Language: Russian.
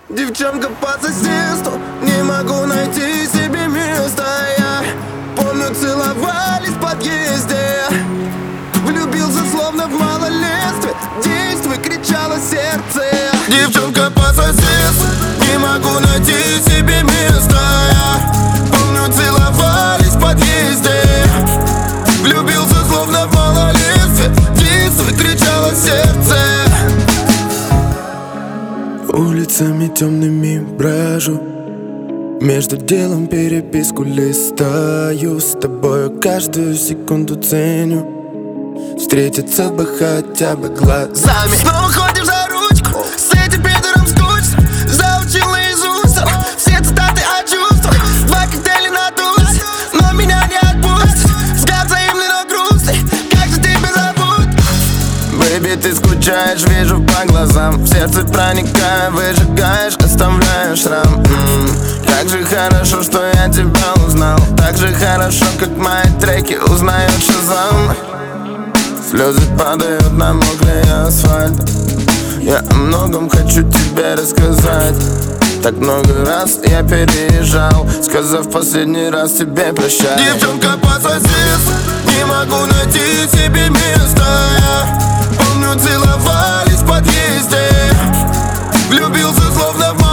Девчонка по соседству, не могу найти себе места. Я помню, целовались в подъезде. Влюбился словно в малолетстве. Действуй, кричало сердце. Девчонка по соседству, не могу найти себе места. Я помню, целовались в подъезде. Влюбился словно в малолетстве. Действуй, кричало сердце. Улицами темными брожу, между делом переписку листаю. С тобою каждую секунду ценю. Встретиться бы хотя бы глазами. Снова ходишь за ручку, с этим пидором скучно. Заучил наизусть все цитаты о чувствах. Два коктейля надулись, но меня не отпустит. Взгляд взаимный, но грустный, как же тебя зовут? Бэйби, ты скучаешь, вижу по глазам. В сердце проникая, выжигаешь, оставляешь шрам. Как же хорошо, что я тебя узнал. Так же хорошо, как мои треки узнает Шазам. Слезы падают на мокрый асфальт. Я о многом хочу тебе рассказать. Так много раз я переезжал, сказав последний раз тебе прощай. Девчонка по соседству, не могу найти себе места. Я помню, целовались в подъезде. Влюбился словно в